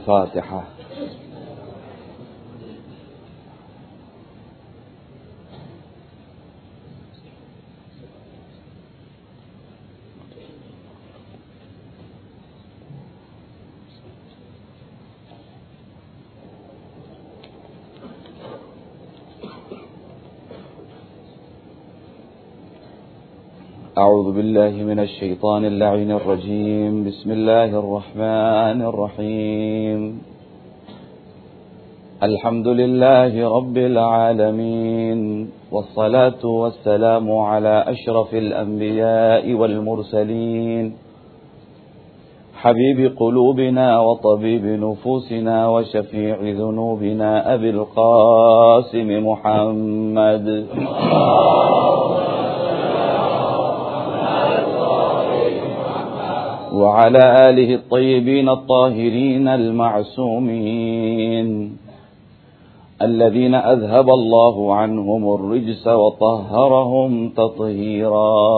الفاتحة. أعوذ بالله من الشيطان اللعين الرجيم. بسم الله الرحمن الرحيم. الحمد لله رب العالمين، والصلاة والسلام على أشرف الأنبياء والمرسلين، حبيب قلوبنا وطبيب نفوسنا وشفيع ذنوبنا أبي القاسم محمد وعلى آله الطيبين الطاهرين المعصومين الذين أذهب الله عنهم الرجس وطهرهم تطهيرا.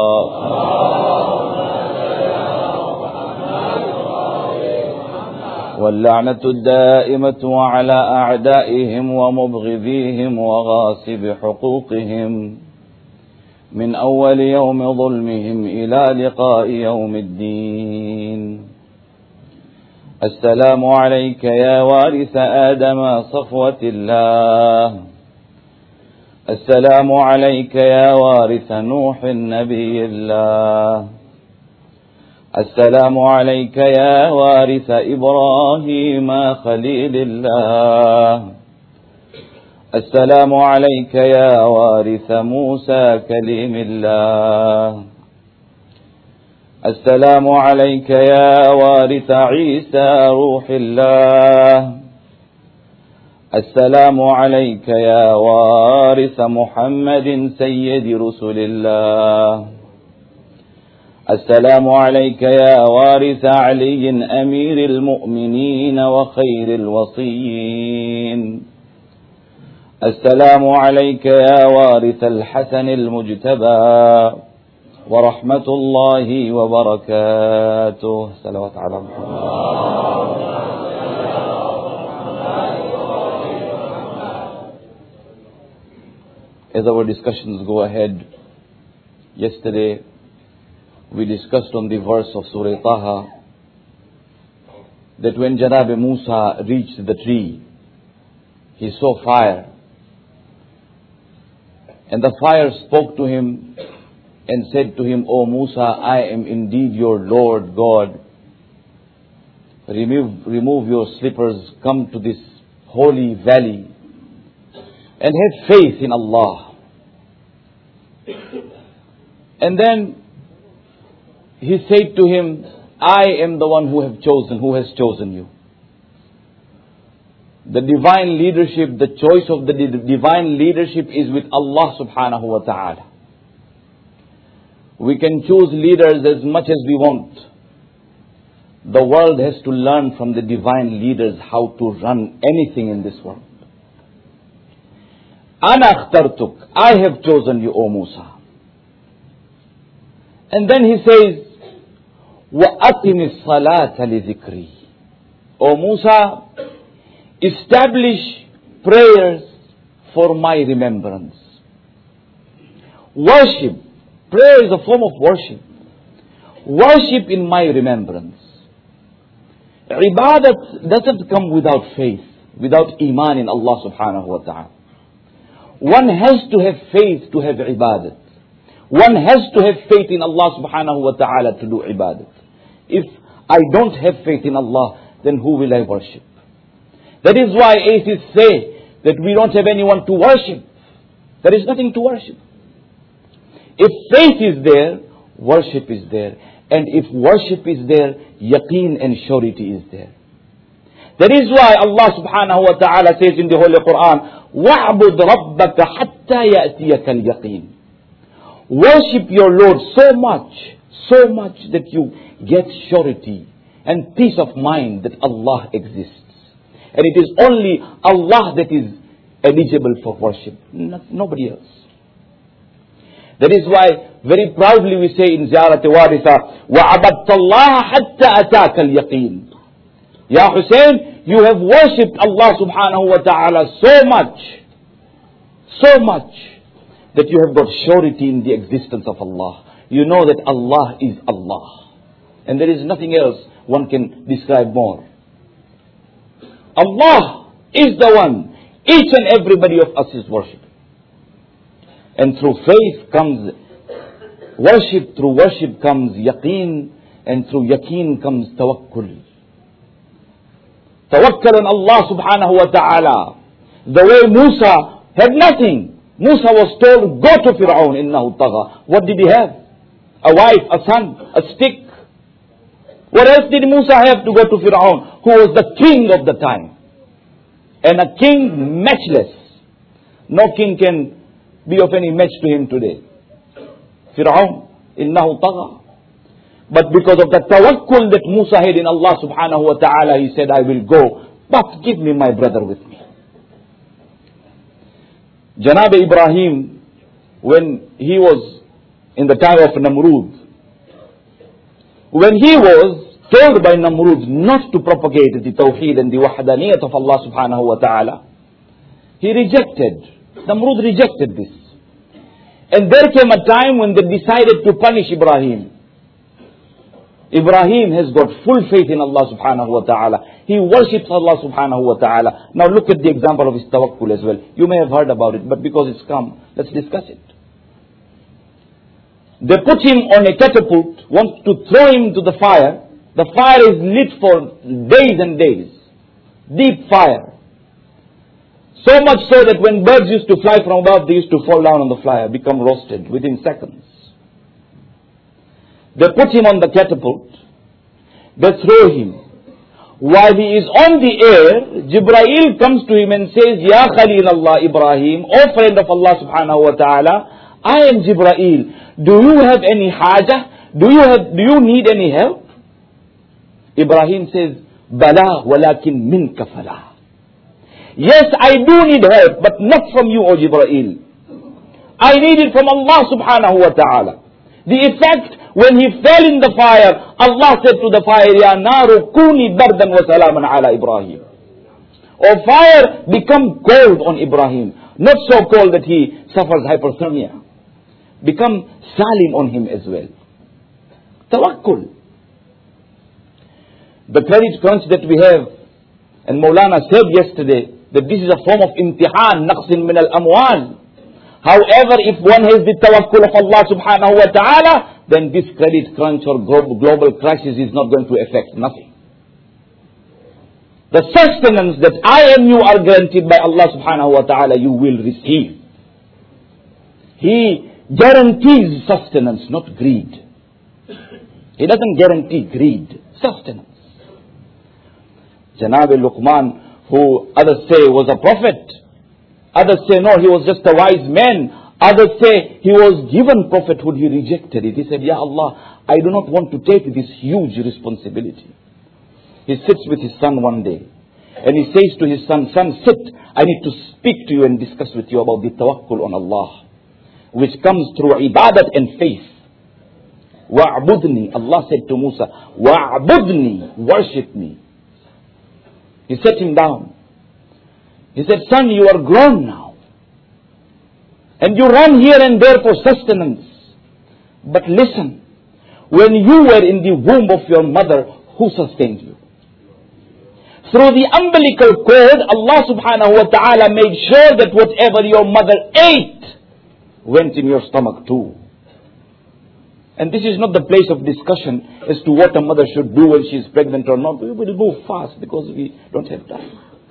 واللعنة الدائمة على أعدائهم ومبغضيهم وغاصب حقوقهم من أول يوم ظلمهم إلى لقاء يوم الدين. السلام عليك يا وارث آدم صفوة الله. السلام عليك يا وارث نوح نبي الله. السلام عليك يا وارث إبراهيم خليل الله. السلام عليك يا وارث موسى كليم الله. السلام عليك يا وارث عيسى روح الله. السلام عليك يا وارث محمد سيد رسل الله. السلام عليك يا وارث علي أمير المؤمنين وخير الوصيين. السلام عليك يا وارث الحسن المجتبى ورحمة الله وبركاته. صلوات على محمد. As our discussions go ahead, yesterday we discussed on the verse of Surah Taha that when Janab Musa reached the tree, he saw fire. And the fire spoke to him and said to him, O Musa, I am indeed your Lord God. Remove your slippers, come to this holy valley and have faith in Allah. And then he said to him, I am the one who has chosen you. The divine leadership, the choice of the divine leadership is with Allah subhanahu wa ta'ala. We can choose leaders as much as we want. The world has to learn from the divine leaders how to run anything in this world. Ana akhtartuk, I have chosen you, O Musa. And then he says, وَأَقِمِ الصَّلَاةَ لِذِكْرِي. O Musa, establish prayers for my remembrance. Worship. Prayer is a form of worship. Worship in my remembrance. Ibadat doesn't come without faith, without iman in Allah subhanahu wa ta'ala. One has to have faith to have ibadat. One has to have faith in Allah subhanahu wa ta'ala to do ibadat. If I don't have faith in Allah, then who will I worship? That is why atheists say that we don't have anyone to worship. There is nothing to worship. If faith is there, worship is there. And if worship is there, yaqeen and surety is there. That is why Allah subhanahu wa ta'ala says in the Holy Quran, وَعْبُدْ رَبَّكَ حَتَّى يَأْتِيَكَ الْيَقِينَ. Worship your Lord so much that you get surety and peace of mind that Allah exists. And it is only Allah that is eligible for worship, nobody else. That is why very proudly we say in Ziyarat Waritha, وَعَبَدْتَ اللَّهَ حَتَّى أَتَاكَ الْيَقِينَ. Ya Hussein, you have worshipped Allah subhanahu wa ta'ala so much, that you have got surety in the existence of Allah. You know that Allah is Allah. And there is nothing else one can describe more. Allah is the one each and everybody of us is worshipping. And through faith comes worship, through worship comes yaqeen, and through yaqeen comes tawakkul. Tawakkal on Allah subhanahu wa ta'ala. The way Musa had nothing. Musa was told, go to Fir'aun, innahu tagha. What did he have? A wife, a son, a stick. What else did Musa have to go to Fir'aun, who was the king of the time? And a king matchless. No king can be of any match to him today. Fir'aun, innahu tagha. But because of the tawakkul that Musa had in Allah subhanahu wa ta'ala, he said, I will go, but give me my brother with me. Janab Ibrahim, when he was in the time of Namrud, when he was told by Namrud not to propagate the Tawheed and the Wahdaniyat of Allah subhanahu wa ta'ala, he rejected. Namrud rejected this. And there came a time when they decided to punish Ibrahim. Ibrahim has got full faith in Allah subhanahu wa ta'ala. He worships Allah subhanahu wa ta'ala. Now look at the example of his tawakkul as well. You may have heard about it, but because it's come, let's discuss it. They put him on a catapult, want to throw him to the fire. The fire is lit for days and days. Deep fire. So much so that when birds used to fly from above, they used to fall down on the fire, become roasted within seconds. They put him on the catapult. They throw him. While he is on the air, Jibreel comes to him and says, Ya Khalil Allah Ibrahim, O friend of Allah subhanahu wa ta'ala, I am Jibreel. Do you have any hajah? Do you need any help? Ibrahim says, Bala walakin minka fala. Yes, I do need help, but not from you, O Jibreel. I need it from Allah subhanahu wa ta'ala. The effect, when he fell in the fire, Allah said to the fire, Ya naru kuni bardan wa salaman ala Ibrahim. O fire, become cold on Ibrahim. Not so cold that he suffers hypothermia. Become salim on him as well. Tawakkul. The credit crunch that we have, and Maulana said yesterday, that this is a form of imtihan, naqsin min al-amwal. However, if one has the tawakkul of Allah subhanahu wa ta'ala, then this credit crunch or global crisis is not going to affect nothing. The sustenance that I and you are guaranteed by Allah subhanahu wa ta'ala, you will receive. He guarantees sustenance, not greed. He doesn't guarantee greed, sustenance. Janab Luqman, who others say was a prophet, others say no, he was just a wise man, others say he was given prophethood, he rejected it. He said, Ya Allah, I do not want to take this huge responsibility. He sits with his son one day, and he says to his son, son, sit, I need to speak to you and discuss with you about the tawakkul on Allah, which comes through ibadat and faith. Wa'budni, Allah said to Musa, Wa'budni, worship me. He set him down. He said, son, you are grown now. And you run here and there for sustenance. But listen, when you were in the womb of your mother, who sustained you? Through the umbilical cord, Allah subhanahu wa ta'ala made sure that whatever your mother ate went in your stomach too. And this is not the place of discussion as to what a mother should do when she is pregnant or not. We will move fast because we don't have time.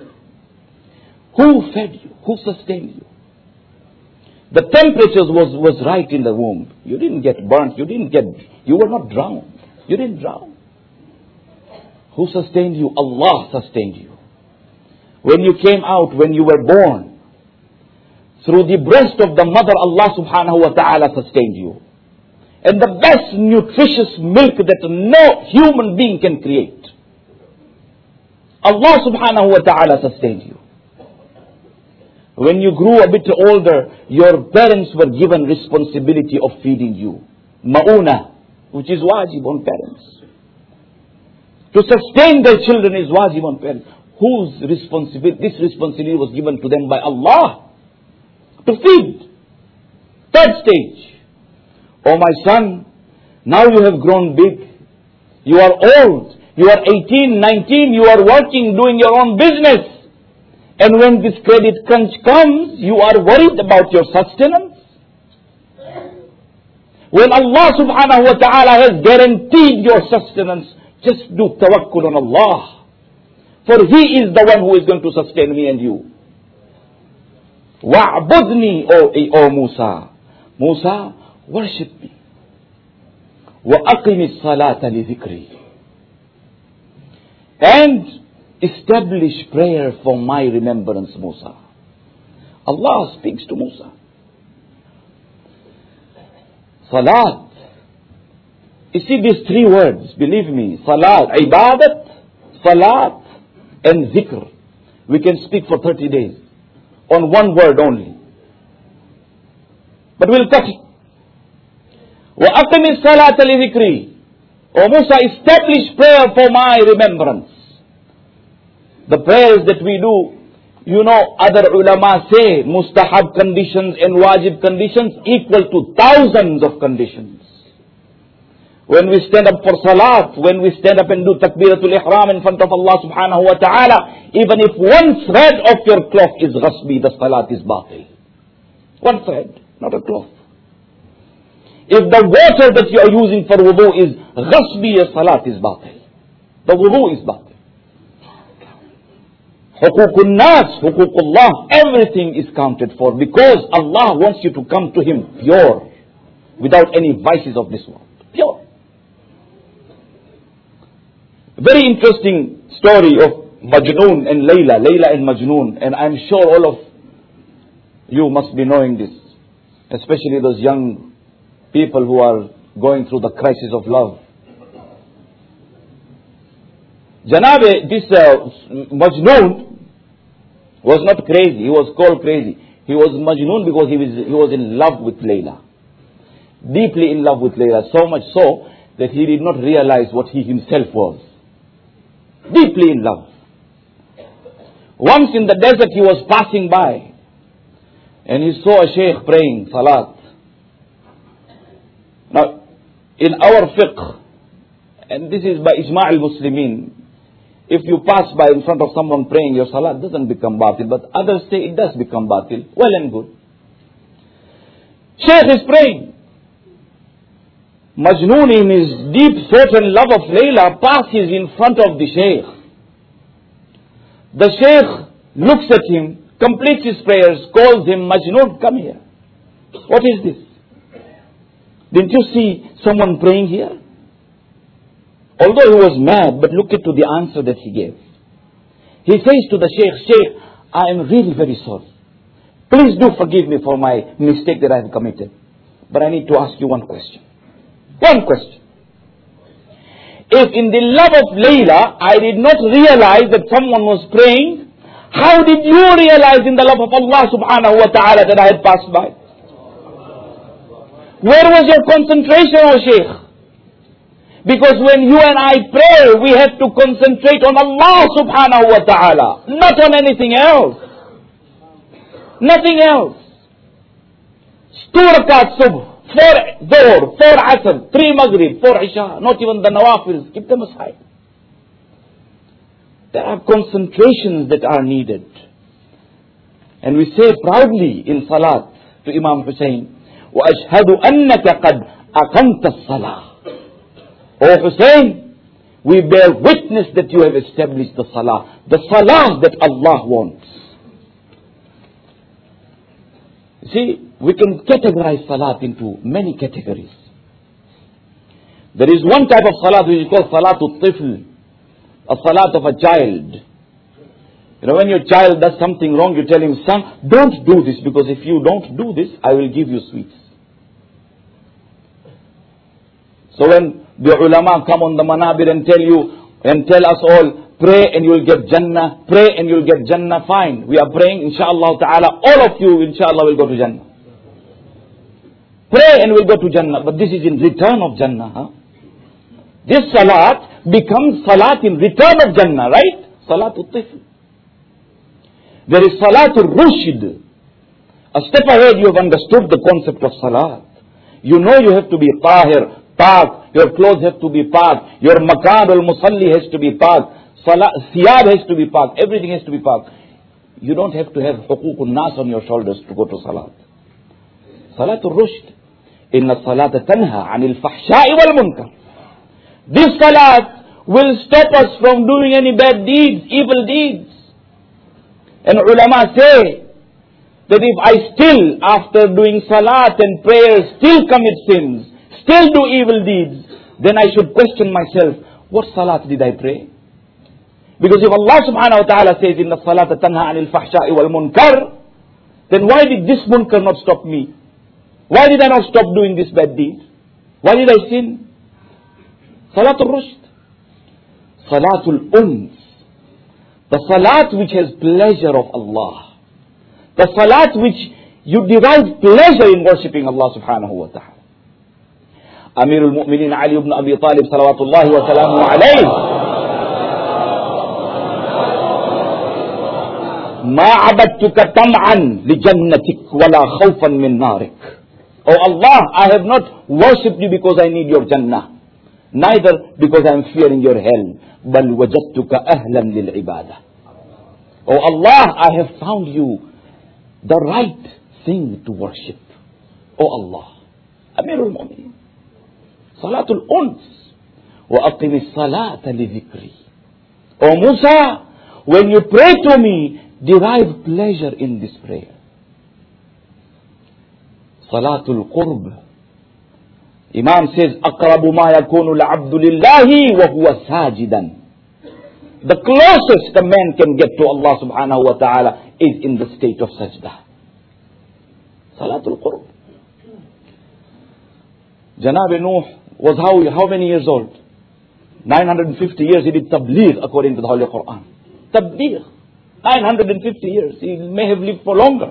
Who fed you? Who sustained you? The temperatures was right in the womb. You didn't get burnt. You were not drowned. You didn't drown. Who sustained you? Allah sustained you. When you came out, when you were born, through the breast of the mother, Allah subhanahu wa ta'ala sustained you. And the best nutritious milk that no human being can create. Allah subhanahu wa ta'ala sustained you. When you grew a bit older, your parents were given responsibility of feeding you. Ma'una, which is wajib on parents. To sustain their children is wajib on parents. Whose responsibility? This responsibility was given to them by Allah. To feed. Third stage. Oh my son, now you have grown big. You are old. You are 18, 19. You are working, doing your own business. And when this credit crunch comes, you are worried about your sustenance. When Allah subhanahu wa ta'ala has guaranteed your sustenance, just do tawakkul on Allah. For He is the one who is going to sustain me and you. Wa'budni, O Musa. Musa, worship me. وَأَقِمِ الصَّلَاةَ لِذِكْرِي. And establish prayer for my remembrance, Musa. Allah speaks to Musa. Salat. You see these three words, believe me. Salat, ibadat, salat, and zikr. We can speak for 30 days on one word only. But we'll cut it. وَأَقِمِ الصَّلَاةَ لِذِكْرِي. O Musa, establish prayer for my remembrance. The prayers that we do, you know, other ulama say mustahab conditions and wajib conditions equal to thousands of conditions. When we stand up for salat, when we stand up and do takbiratul ihram in front of Allah subhanahu wa ta'ala, even if one thread of your cloth is ghasbi, the salat is batil. One thread, not a cloth. If the water that you are using for wudu is ghasbi, your salat is batil. The wudu is batil. Hukukun nas, hukukullah, everything is counted for because Allah wants you to come to Him pure, without any vices of this world. Pure. Very interesting story of Majnoon and Layla, Layla and Majnoon, and I'm sure all of you must be knowing this, especially those young people who are going through the crisis of love. Janabe, this Majnoon was not crazy. He was called crazy. He was Majnoon because he was in love with Layla. Deeply in love with Layla. So much so that he did not realize what he himself was. Deeply in love. Once in the desert he was passing by and he saw a sheikh praying salat. Now, in our fiqh, and this is by Ijma' al-Muslimin, if you pass by in front of someone praying, your salat doesn't become batil, but others say it does become batil. Well and good. Shaykh is praying. Majnoon, in his deep thought and love of Layla, passes in front of the Shaykh. The Shaykh looks at him, completes his prayers, calls him, Majnoon, come here. What is this? Didn't you see someone praying here? Although he was mad, but look at to the answer that he gave. He says to the Shaykh, Shaykh, I am really very sorry. Please do forgive me for my mistake that I have committed. But I need to ask you one question. One question. If in the love of Layla, I did not realize that someone was praying, how did you realize in the love of Allah subhanahu wa ta'ala that I had passed by? Where was your concentration, O Shaykh? Because when you and I pray, we have to concentrate on Allah subhanahu wa ta'ala, not on anything else. Nothing else. 2 rakat subh, 4 dhuhr, 4 asr, 3 maghrib, 4 isha, not even the nawafils, keep them aside. There are concentrations that are needed. And we say proudly in salat to Imam Hussein, وَأَشْهَدُ أَنَّكَ قَدْ أَقَمْتَ الصَّلَاةِ. O Hussein, we bear witness that you have established the salah that Allah wants. See, we can categorize salat into many categories. There is one type of salat which is called salatul tifl, a salat of a child. You know, when your child does something wrong, you tell him, son, don't do this, because if you don't do this, I will give you sweets. So when the ulama come on the manabir and tell you, and tell us all, pray and you will get Jannah, pray and you will get Jannah, fine. We are praying, inshallah ta'ala, all of you, inshallah, will go to Jannah. Pray and we'll go to Jannah, but this is in return of Jannah. Huh? This salat becomes salat in return of Jannah, right? Salatul tifl. There is salatul rushd. A step ahead you have understood the concept of salat. You know you have to be tahir, pak, your clothes have to be pak, your makan al-musalli has to be pak, siyab has to be pak, everything has to be pak. You don't have to have huququn nas on your shoulders to go to salat. Salatul rushd. Inna salata tanha anil fahsha'i wal munkar. This salat will stop us from doing any bad deeds, evil deeds. And ulama say that if I still, after doing salat and prayers, still commit sins, still do evil deeds, then I should question myself, what salat did I pray? Because if Allah subhanahu wa ta'ala says, Inna salata tanha anil fahsha'i wal munkar, then why did this munkar not stop me? Why did I not stop doing this bad deed? Why did I sin? Salatul rushd. Salatul uns. The salat which has pleasure of Allah. The salat which you derive pleasure in worshipping Allah subhanahu wa ta'ala. Amirul Mu'minin Ali ibn Abi Talib salawatullahi wa salamu alayhi. ما عبدتك طمعا لجنتك ولا خوفا من نارك. Oh Allah, I have not worshipped you because I need your Jannah, neither because I am fearing your hell. بل وجدتك أهلا للعبادة. Oh Allah, I have found you the right thing to worship. Oh Allah, Amirul Mu'minin. Salatul Uns. وأقم الصلاة لذكري. Oh Musa, when you pray to me, derive pleasure in this prayer. Salatul Qurb. Imam says, أقرب ما يكون العبد لله وهو ساجدا. The closest a man can get to Allah subhanahu wa ta'ala is in the state of sajdah. Salatul Qurb. Janab Nuh was how many years old? 950 years he did tabligh according to the Holy Quran. Tabligh. 950 years. He may have lived for longer.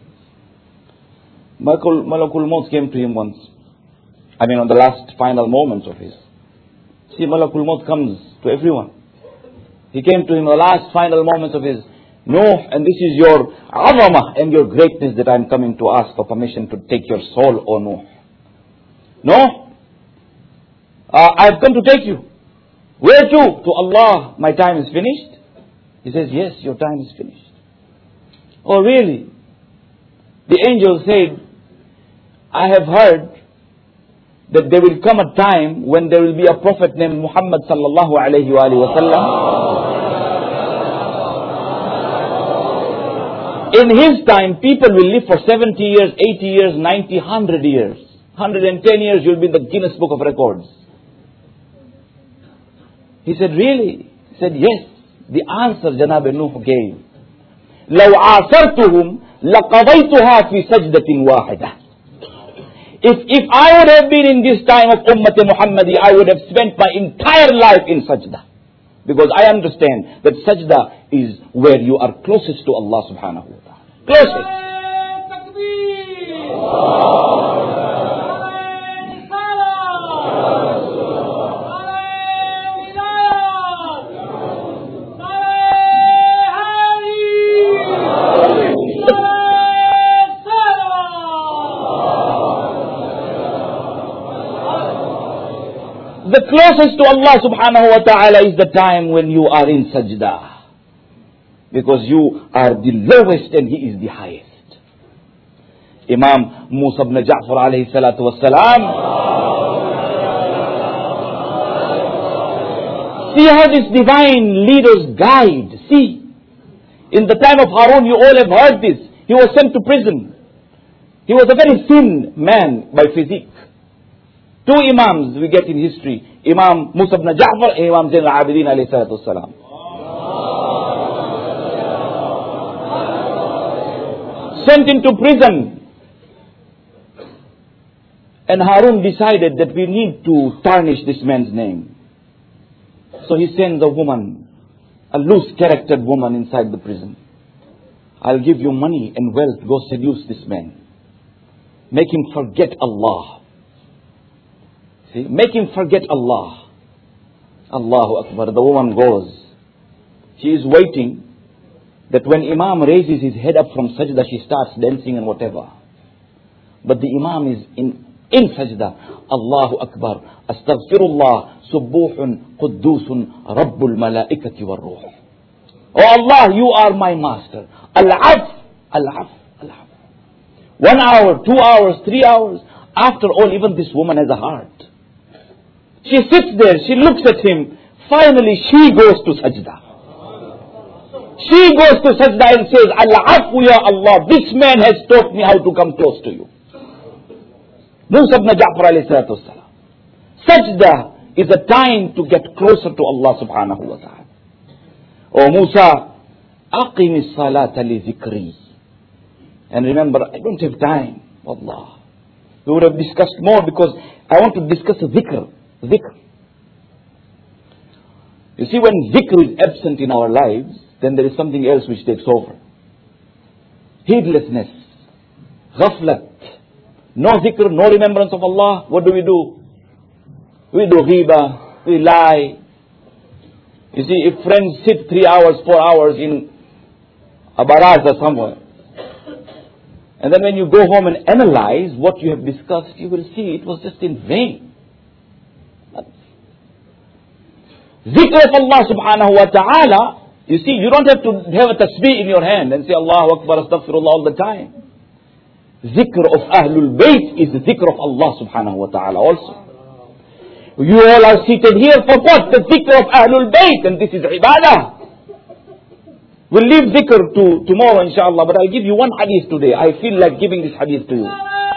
Malakul Maut came to him once. On the last final moments of his. See, Malakul Maut comes to everyone. He came to him in the last final moments of his. No, and this is your azamah and your greatness that I am coming to ask for permission to take your soul, O Nuh. No, I have come to take you. Where to? To Allah. My time is finished. He says, yes, your time is finished. Oh, really? The angel said, I have heard that there will come a time when there will be a prophet named Muhammad sallallahu alayhi wa sallam. In his time, people will live for 70 years, 80 years, 90, 100 years. 110 years, you'll be in the Guinness Book of Records. He said, really? He said, yes. The answer Janab Nuh gave. لو عاصرتهم لقضيتها في سجدة واحدة. If I would have been in this time of Ummah Muhammadi, I would have spent my entire life in sajda. Because I understand that sajda is where you are closest to Allah subhanahu wa ta'ala. Closest. The closest to Allah subhanahu wa ta'ala is the time when you are in sajda. Because you are the lowest and He is the highest. Imam Musa ibn Ja'far alayhi salatu wassalam. See how this divine leaders guide. See. In the time of Harun, you all have heard this. He was sent to prison. He was a very thin man by physique. Two Imams we get in history. Imam Musa ibn Ja'far and Imam Zain al-Abidin alayhi salatu wasalam. Sent into prison. And Harun decided that we need to tarnish this man's name. So he sends a woman, a loose-charactered woman inside the prison. I'll give you money and wealth. Go seduce this man. Make him forget Allah. See, make him forget Allah. Allahu Akbar. The woman goes. She is waiting that when Imam raises his head up from sajda, she starts dancing and whatever. But the Imam is in sajda. Allahu Akbar. Astaghfirullah. Subbuhun Quddusun Rabbul Malaikati wal Ruh. Oh Allah, you are my master. Al-Af. Al-Af. Al-Af. 1 hour, 2 hours, 3 hours. After all, even this woman has a heart. She sits there, she looks at him. Finally, she goes to sajda. She goes to sajda and says, Al-Afu ya Allah, this man has taught me how to come close to you. Musa ibn Ja'far alayhi salatu wasalam. Sajda is a time to get closer to Allah subhanahu wa ta'ala. Oh Musa, aqimi salata li zikri. And remember, I don't have time. Allah. We would have discussed more because I want to discuss dhikr. Dhikr. You see, when dhikr is absent in our lives, then there is something else which takes over. Heedlessness. Ghaflat. No dhikr, no remembrance of Allah. What do? We do ghiba. We lie. You see, if friends sit 3 hours, 4 hours in a baraza somewhere, and then when you go home and analyze what you have discussed, you will see it was just in vain. Zikr of Allah subhanahu wa ta'ala, you see, you don't have to have a tasbih in your hand and say Allahu Akbar, astaghfirullah all the time. Zikr of Ahlul Bayt is the zikr of Allah subhanahu wa ta'ala also. You all are seated here for what? The zikr of Ahlul Bayt, and this is ibadah. We'll leave dhikr to tomorrow inshallah, but I'll give you one hadith today. I feel like giving this hadith to you.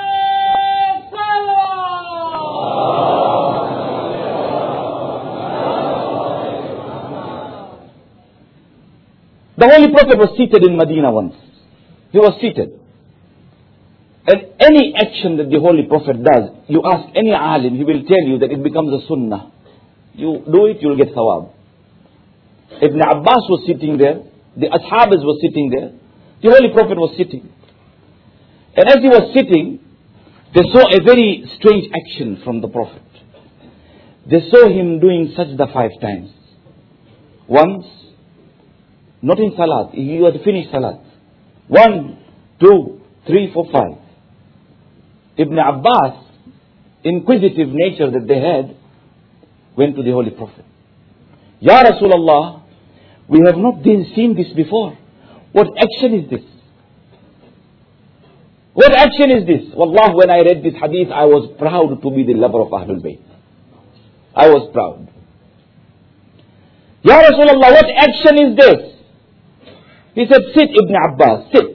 The Holy Prophet was seated in Medina once. He was seated. And any action that the Holy Prophet does, you ask any alim, he will tell you that it becomes a sunnah. You do it, you will get thawab. Ibn Abbas was sitting there. The Ashabas were sitting there. The Holy Prophet was sitting. And as he was sitting, they saw a very strange action from the Prophet. They saw him doing sajda 5 times. Once, not in salat, he had finished salat. 1, 2, 3, 4, 5. Ibn Abbas, inquisitive nature that they had, went to the Holy Prophet. Ya Rasulullah, we have not seen this before. What action is this? What action is this? Wallah, when I read this hadith, I was proud to be the lover of Ahlul Bayt. I was proud. Ya Rasulullah, what action is this? He said, sit Ibn Abbas, sit.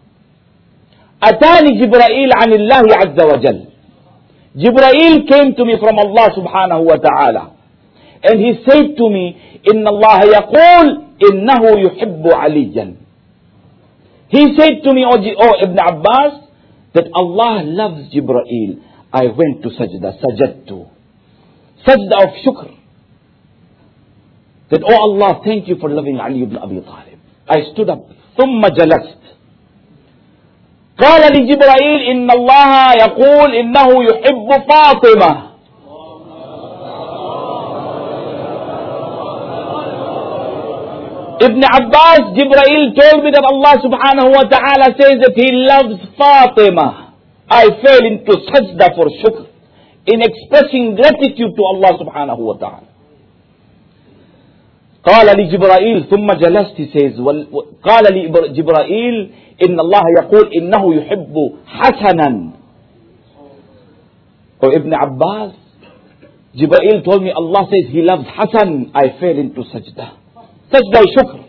Atani Jibreel anillahi azza wa jal. Jibreel came to me from Allah subhanahu wa ta'ala. And he said to me, Inna Allah yaqul innahu yuhibbu aliyan. He said to me, O Ibn Abbas, that Allah loves Jibreel. I went to sajda, sajadtu. Sajda of shukr. That, oh Allah, thank you for loving Ali ibn Abi Talib. I stood up. ثم جلست. قال لجبرائيل إن الله يقول إنه يحب فاطمة. Ibn Abbas, Jibreel told me that Allah subhanahu wa ta'ala says that he loves Fatima. I fell into sajda for shukr, in expressing gratitude to Allah subhanahu wa ta'ala. قال لجبرائيل ثم جلست, he says, قال لجبرائيل إن الله يقول إنه يحب حسنا. Oh Ibn Abbas, Jibreel told me Allah says he loves Hasan. I fell into sajda. سجدة شكر.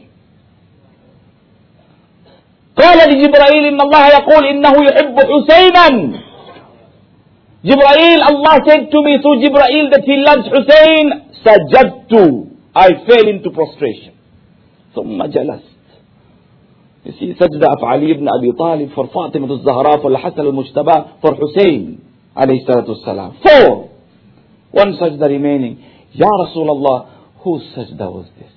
قال لجبرائيل إن الله يقول إنه يحب حسينا. Jibreel, Allah said to me through Jibreel that he loves Hussein. سجدت. I fell into prostration. ثم جلست. You see, sajda of Ali ibn Abi Talib for Fatima al-Zahra, for Al-Hasan al-Mujtaba, for Hussein alayhi salatu wassalam. 4. One sajda remaining. Ya Rasulullah, whose sajda was this?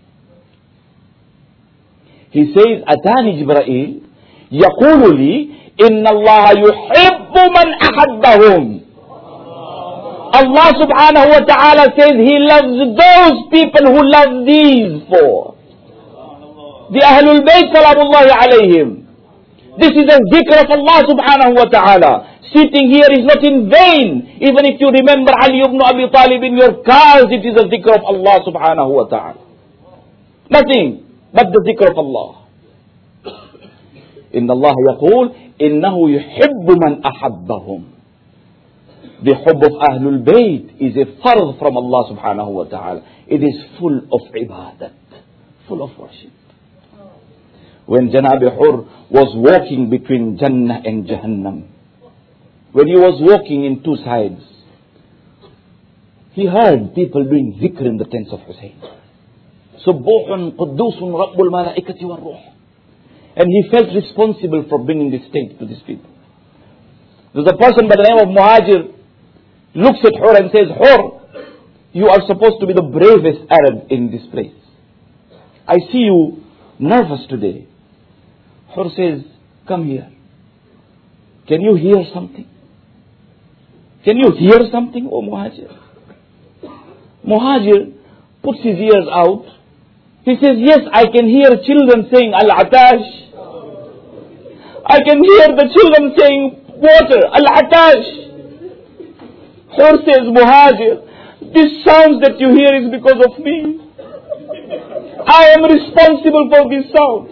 He says, Atani Jibreel, يقول لي إن الله يحب من أحبهم. Allah subhanahu wa ta'ala says He loves those people who love these four. The Ahlul Bayt salamullahi alayhim. This is a zikr of Allah subhanahu wa ta'ala. Sitting here is not in vain. Even if you remember Ali ibn Abi Talib in your cars, it is a zikr of Allah subhanahu wa ta'ala. Nothing but the zikr of Allah. إن الله يقول إنه يحب من أحبهم. The hubb of Ahlul Bayt is a fard from Allah subhanahu wa ta'ala. It is full of ibadat, full of worship. When Janab Hur was walking between Jannah and Jahannam, when he was walking in two sides, he heard people doing zikr in the tents of Hussein. Subbuhun Quddusun Rabbul Malaikati wal Ruh. And he felt responsible for bringing this state to these people. There's a person by the name of Muhajir looks at Hur and says, Hur, you are supposed to be the bravest Arab in this place. I see you nervous today. Hur says, come here. Can you hear something? Can you hear something, O Muhajir? Muhajir puts his ears out. He says, yes, I can hear children saying Al-Atash. I can hear the children saying water, Al-Atash. Hur says, Muhajir, these sounds that you hear is because of me. I am responsible for these sounds.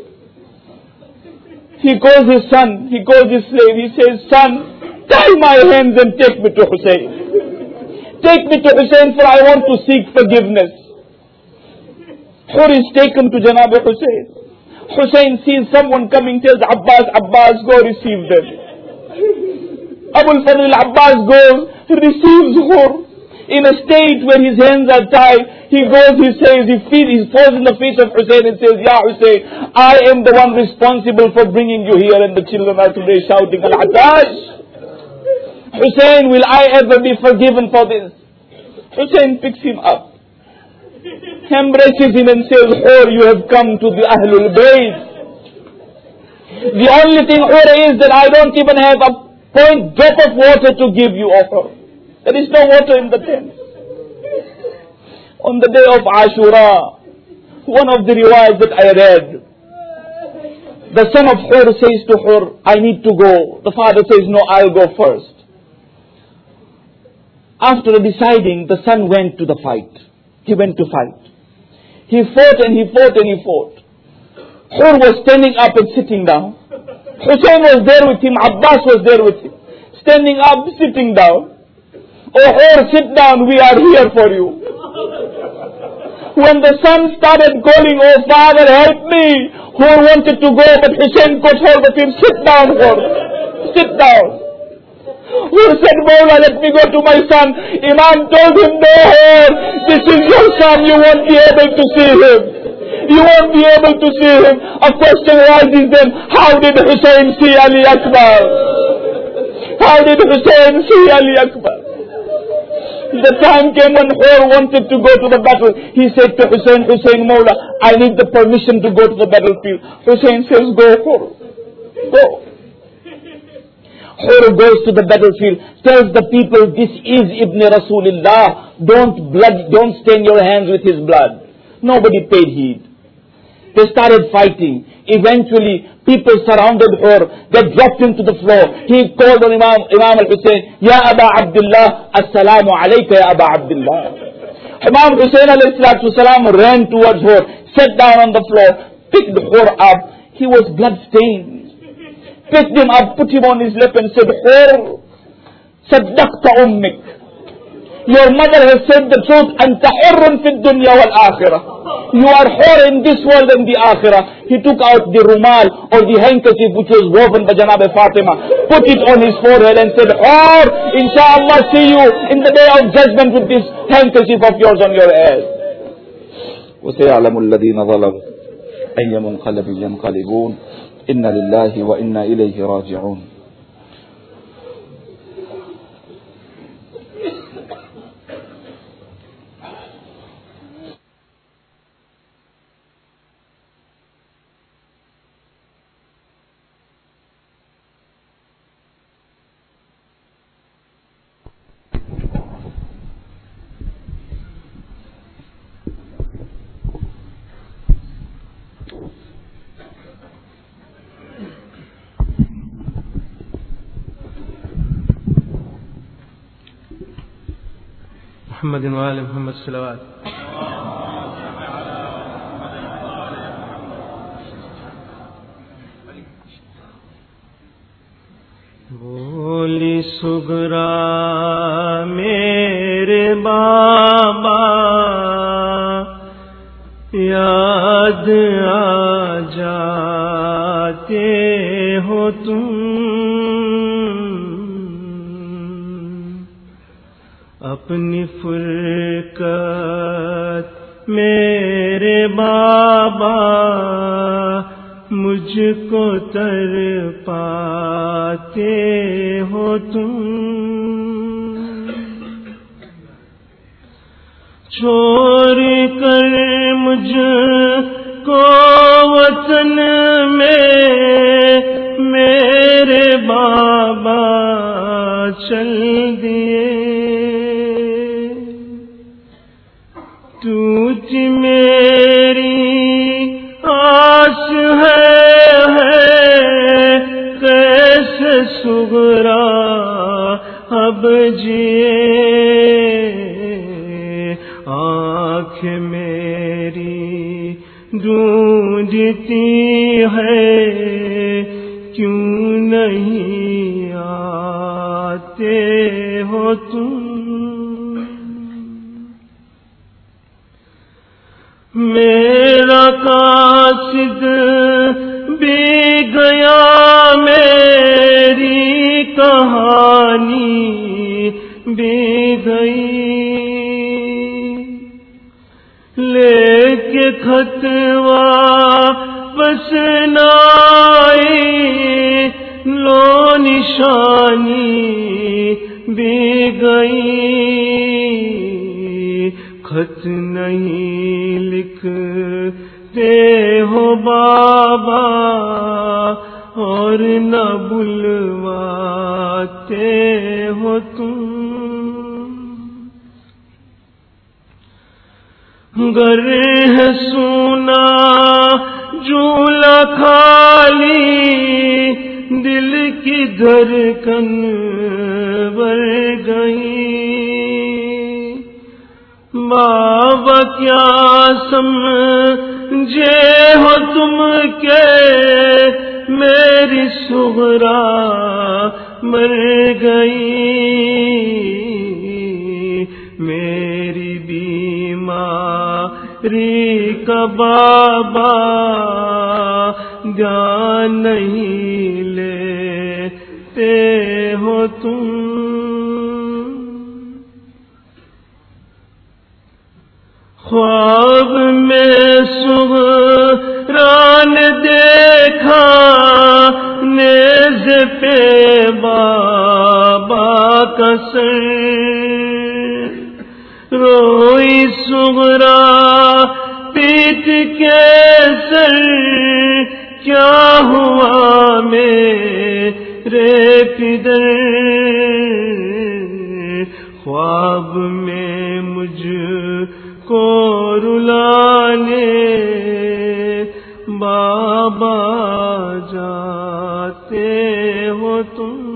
He calls his son, he calls his slave, he says, son, tie my hands and take me to Hussein. Take me to Hussein, for I want to seek forgiveness. Hur is taken to Janab Hussein. Hussein sees someone coming, tells Abbas, Abbas, go receive them. Abul Fadl Abbas goes, receives Hur. In a state where his hands are tied, he goes, he says, he falls in the face of Hussein and says, Ya Hussein, I am the one responsible for bringing you here, and the children are today shouting, Al-Atash. Hussein, will I ever be forgiven for this? Hussein picks him up, embraces him and says, Hur, you have come to the Ahlul Bayt. The only thing, Hur, is that I don't even have a point drop of water to give you, O Hur. There is no water in the tent. On the day of Ashura, one of the riwayat that I read, the son of Hur says to Hur, I need to go. The father says, no, I'll go first. After deciding, the son went to the fight. He went to fight. He fought and he fought and he fought. Hur was standing up and sitting down. Hussein was there with him. Abbas was there with him. Standing up, sitting down. Oh Hur, sit down, we are here for you. When the son started calling, oh father, help me, Hur wanted to go, but Hussein caught hold of him. Sit down, Hur. Sit down. Hur said, Mawla, let me go to my son. Imam told him, no, Hur, this is your son, you won't be able to see him. You won't be able to see him. A question arises then, how did Hussein see Ali Akbar? How did Hussein see Ali Akbar? The time came when Hur wanted to go to the battle. He said to Hussein, Hussein, Mawla, I need the permission to go to the battlefield. Hussein says, go, Hur. Go. Hur goes to the battlefield, tells the people, this is Ibn Rasulullah. Don't stain your hands with his blood. Nobody paid heed. They started fighting. Eventually, people surrounded Hur. They dropped him to the floor. He called on Imam al-Hussein, Ya Aba Abdullah, Assalamu alayka Ya Aba Abdullah. Imam Hussein alayhi salatu wasalam ran towards Hur, sat down on the floor, picked Hur up. He was blood-stained. Picked him up, put him on his lap and said, Hur, saddaqta ummik. Your mother has said the truth. Anta hurrun fi dunya wal akhirah. You are hur in this world and the akhirah. He took out the rumal or the handkerchief which was woven by Janab Fatima, put it on his forehead and said, Hur, inshallah see you in the day of judgment with this handkerchief of yours on your head. وَسَيَعْلَمُ الَّذِينَ ظَلَمُوا أَيَّ مُنْقَلَبٍ يَنْقَلِبُونَ إِنَّ لِلَّهِ وَإِنَّا إِلَيْهِ رَاجِعُونَ. محمد وآل محمد صلوات. بولی سغرا میرے بابا یاد آ جاتے ہو تم، اپنی فرقت میرے بابا مجھ کو تر پاتے ہو تم، چھوڑ کر مجھ کو وطن میں میرے بابا چل دیے، ٹوٹ میری آس ہے کیسے سغرا اب جیے، آنکھ میری ڈھونڈتی ہے کیوں نہیں آتے ہو تم، میرا قاصد بھی گیا میری کہانی بھی گئی، لے کے خط واپس نہ آئی، لو نشانی بھی گئی، خط نہیں لکھتے ہو بابا اور نہ بلواتے ہو تم، گر ہے سونا جھولا خالی دل کی دھڑکن بڑھ گئی، بابا کیا سمجھے ہو تم کہ میری سغرا مر گئی، میری بیماری کا بابا دھیان نہیں لیتے ہو تم، خواب میں سغران دیکھا نیز پہ بابا کا سر، روئی سغرا پیٹ کے سر، کیا ہوا میرے پدر، خواب میں مجھ کو رلانے بابا جاتے ہو تم،